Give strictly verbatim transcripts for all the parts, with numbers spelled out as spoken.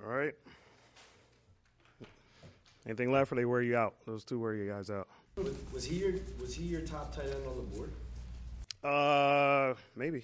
All right. Anything left, or they wear you out? Those two wear you guys out. Was he your Was he your top tight end on the board? Uh, maybe.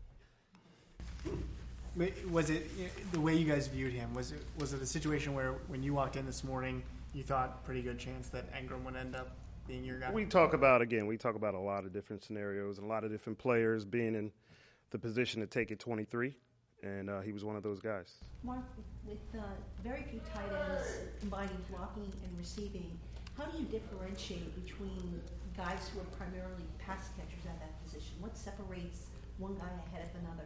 Was it the way you guys viewed him? Was it was it a situation where when you walked in this morning, you thought pretty good chance that Engram would end up being your guy? We talk about again. We talk about a lot of different scenarios and a lot of different players being in the position to take it twenty-three, and uh, he was one of those guys. Mark, with uh, very few tight ends combining blocking and receiving, how do you differentiate between guys who are primarily pass catchers at that position? What separates one guy ahead of another?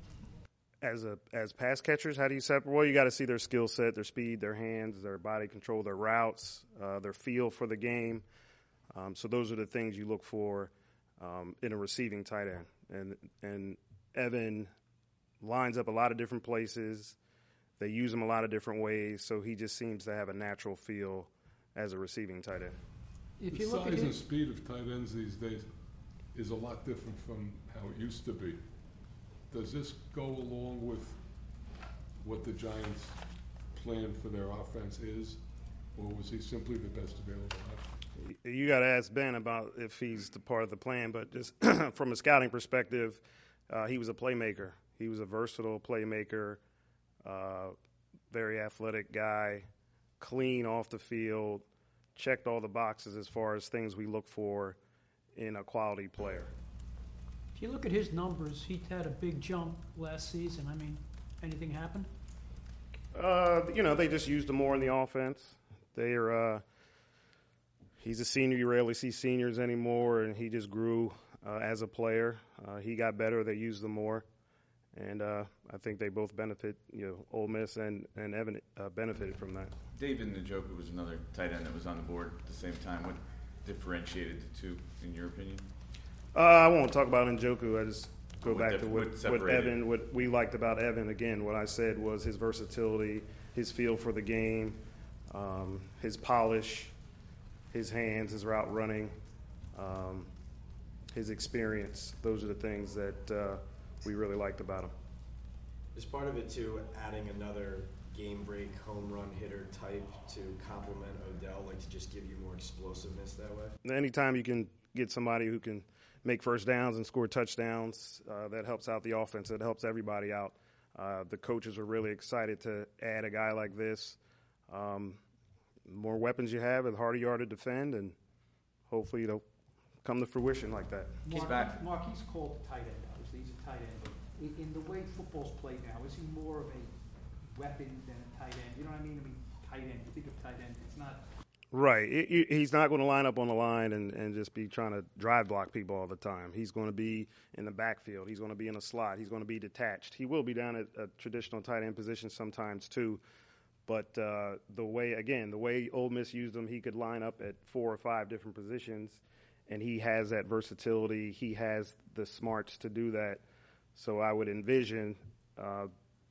As a as pass catchers, how do you separate? Well, you got to see their skill set, their speed, their hands, their body control, their routes, uh, their feel for the game. Um, so those are the things you look for um, in a receiving tight end. And and Evan lines up a lot of different places. They use him a lot of different ways. So he just seems to have a natural feel as a receiving tight end. If the you look size at and his, speed of tight ends these days is a lot different from how it used to be. Does this go along with what the Giants' plan for their offense is, or was he simply the best available option? You got to ask Ben about if he's the part of the plan, but just from a scouting perspective, uh, he was a playmaker. He was a versatile playmaker, uh, very athletic guy, clean off the field, checked all the boxes as far as things we look for in a quality player. if you look at his numbers, he had a big jump last season. I mean, anything happened? Uh, you know, they just used him more in the offense. They're uh, he's a senior. You rarely see seniors anymore, and he just grew uh, as a player. Uh, he got better. They used him more, and uh, I think they both benefit. You know, Ole Miss and and Evan uh, benefited from that. David Njoku was another tight end that was on the board at the same time. What differentiated the two, in your opinion? Uh, I won't talk about Njoku. I just go What back dif- to what what, what separated? Evan, what we liked about Evan. Again, what I said was his versatility, his feel for the game, um, his polish, his hands, his route running, um, his experience. Those are the things that uh, we really liked about him. Is part of it too adding another game break home run hitter type to complement Odell, like to just give you more explosiveness that way? Anytime you can get somebody who can make first downs and score touchdowns, uh, that helps out the offense. It helps everybody out. Uh, the coaches are really excited to add a guy like this. Um, the more weapons you have, the harder you are to defend, and hopefully it'll come to fruition like that. He's Mark, back. Mark, he's called a tight end, obviously. He's a tight end. But in, in the way football's played now, is he more of a weapon than a tight end? You know what I mean? I mean, tight end. You think of tight end, it's not. Right. It, it, he's not going to line up on the line and, and just be trying to drive block people all the time. He's going to be in the backfield. He's going to be in a slot. He's going to be detached. He will be down at a traditional tight end position sometimes too. But uh, the way, again, the way Ole Miss used him, he could line up at four or five different positions, and he has that versatility. He has the smarts to do that. So I would envision uh,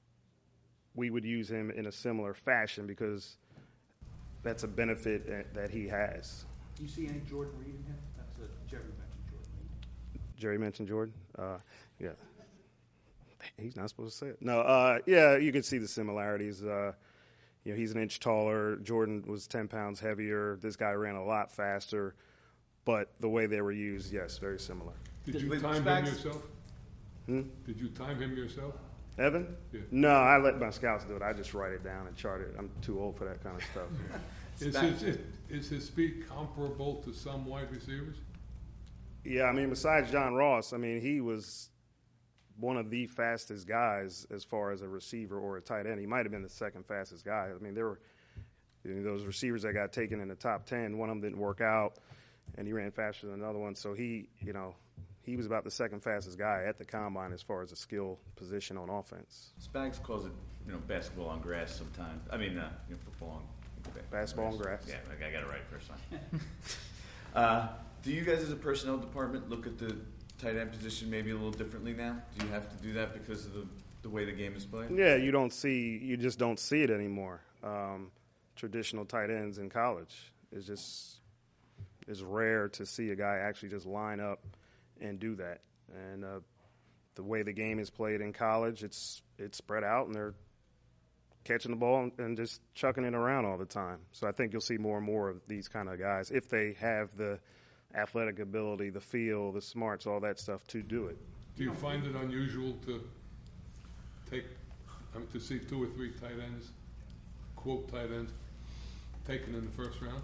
we would use him in a similar fashion because – that's a benefit that, that he has. Do you see any Jordan Reed in him? That's a Jerry mentioned Jordan Reed. Jerry mentioned Jordan? Uh, yeah. He's not supposed to say it. No, uh, yeah, you can see the similarities. Uh, you know, he's an inch taller. Jordan was ten pounds heavier. This guy ran a lot faster. But the way they were used, yes, very similar. Did you With time him Spags- yourself? Hmm? Did you time him yourself? Evan? Yeah. No, I let my scouts do it. I just write it down and chart it. I'm too old for that kind of stuff. Is his, is, is his speed comparable to some wide receivers? Yeah, I mean, besides John Ross, I mean, he was one of the fastest guys as far as a receiver or a tight end. He might have been the second fastest guy. I mean, there were you know, those receivers that got taken in the top ten. One of them didn't work out, and he ran faster than another one. So he, you know, he was about the second fastest guy at the combine as far as a skill position on offense. Spags calls it, you know, basketball on grass sometimes. I mean, uh, you know, football on Basketball on grass. Yeah, I got it right first time. uh, do you guys as a personnel department look at the tight end position maybe a little differently now? Do you have to do that because of the, the way the game is played? Yeah, you don't see, you just don't see it anymore. Um, traditional tight ends in college is just, it's rare to see a guy actually just line up and do that. And uh, the way the game is played in college, it's it's spread out, and they're catching the ball and, and just chucking it around all the time. So I think you'll see more and more of these kind of guys if they have the athletic ability, the feel, the smarts, all that stuff to do it. Do you find it unusual to take, I mean, to see two or three tight ends, quote tight ends, taken in the first round?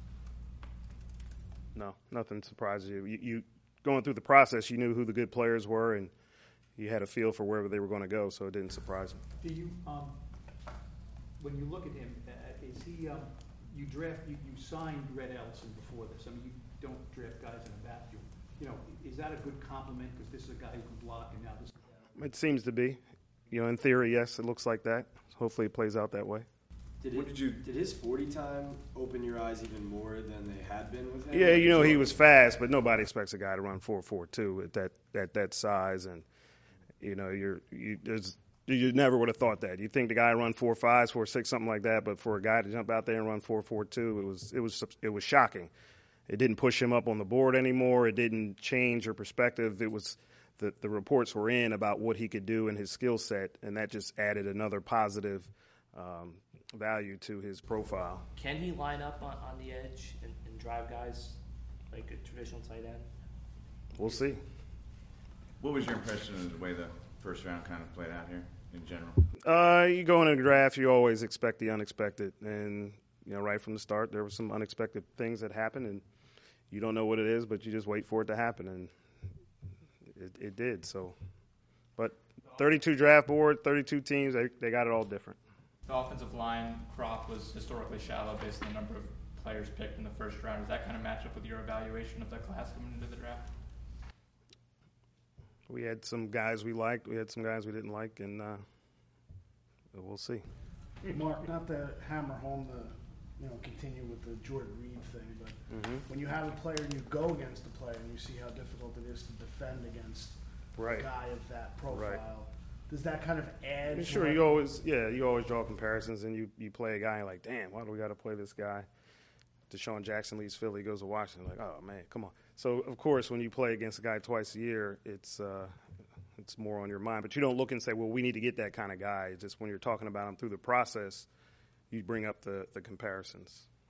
No, nothing surprises you. You, you going through the process, you knew who the good players were, and you had a feel for wherever they were going to go, so it didn't surprise me. Do you, um, when you look at him, uh, is he, um, you draft, you, you signed Red Ellison before this. I mean, you don't draft guys in a vacuum. You know, is that a good compliment because this is a guy who can block and now this is a guy? It seems to be. You know, in theory, yes, it looks like that. Hopefully it plays out that way. Did, What it, did you- did his forty time open your eyes even more than they had been with him? Yeah, you know, he was fast, but nobody expects a guy to run four four two at that at that size, and you know, you're you there's you never would have thought that. You think the guy run four fives, four six, something like that, but for a guy to jump out there and run four four two, it was it was it was shocking. It didn't push him up on the board anymore. It didn't change your perspective. It was the the reports were in about what he could do and his skill set, and that just added another positive um, value to his profile. Can he line up on, on the edge and, and drive guys like a traditional tight end? We'll see. What was your impression of the way the first round kind of played out here in general? Uh, you go in a draft, you always expect the unexpected, and you know, right from the start, there were some unexpected things that happened, and you don't know what it is, but you just wait for it to happen, and it, it did. So, but thirty-two draft board, thirty-two teams, they they got it all different. The offensive line crop was historically shallow based on the number of players picked in the first round. Does that kind of match up with your evaluation of the class coming into the draft? We had some guys we liked, we had some guys we didn't like, and uh, we'll see. Mark, not to hammer home the, you know, continue with the Jordan Reed thing, but Mm-hmm. when you have a player and you go against a player and you see how difficult it is to defend against Right. a guy of that profile, Right. does that kind of add? And to sure, what- you always, yeah, you always draw comparisons, and you, you play a guy like, damn, why do we got to play this guy? Deshaun Jackson leaves Philly, goes to Washington, like, oh man, come on. So of course, when you play against a guy twice a year, it's uh, it's more on your mind. But you don't look and say, well, we need to get that kind of guy. It's just when you're talking about him through the process, you bring up the the comparisons.